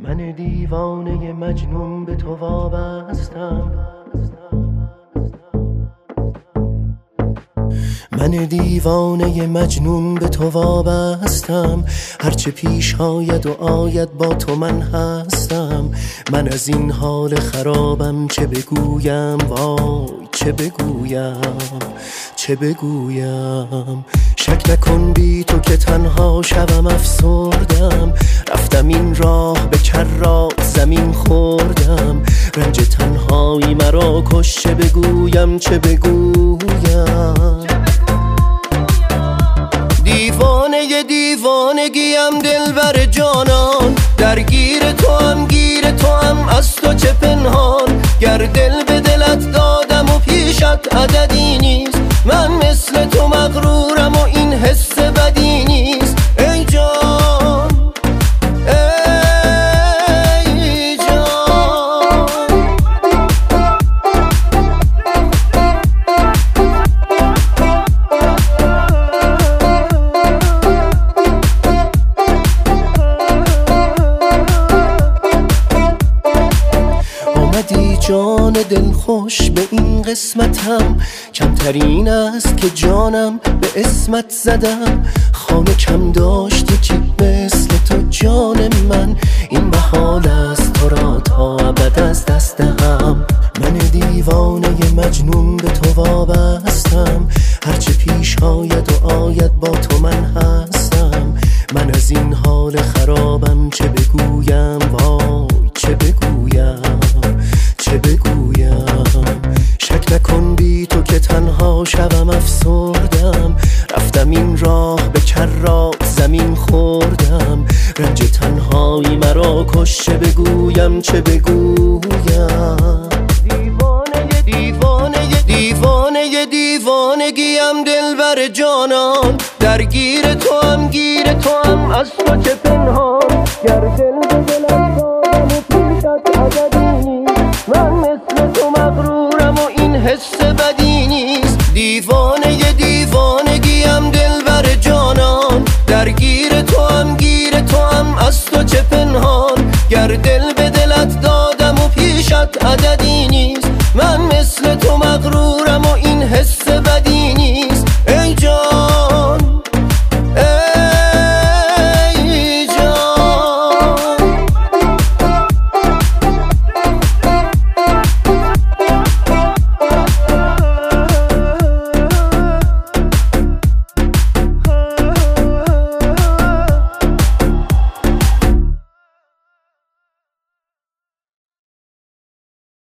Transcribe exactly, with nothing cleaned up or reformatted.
من دیوانه مجنون به تو وابستم، من دیوانه مجنون به تو وابستم، هرچه پیش آید و آید با تو من هستم. من از این حال خرابم چه بگویم، وای چه بگویم چه بگویم. شک نکن بی تو که تنها شوم افسردم، رفتم این راه به کرات زمین خوردم. رنج تنهایی مرا کش، چه بگویم چه بگویم. دیوانه دیوانگیم دلبر جانان، درگیر تو هم گیر تو هم از تو چه پنهان. گر دل به دلت دادم و پیشت عددی نیست، من مثل تو مغرورم و این حس بدی نیست. ای جان ای جان، آمدی جان دل خوش به این قسمتم، کمترین است که جانم به اسمت زدم. خانه کم داشتی که مثل تو جان من، این محال است تو را تا ابد از دست هم. من دیوانه مجنون به تو وابستم، هرچه پیش آید و آید با تو من هستم. من از این حال خرابم چه بگویم، وای چه بگویم چه بگویم. شک نکن بی تو که تنها شوم افسردم، رفتم این راه به کرات زمین خوردم. رنج تنهایی مرا کش، چه بگویم چه بگویم. دیوانه دیوانه دیوانه دیوانگیم دلبر جانان، درگیر تو هم گیر تو هم از تو چه پنهان.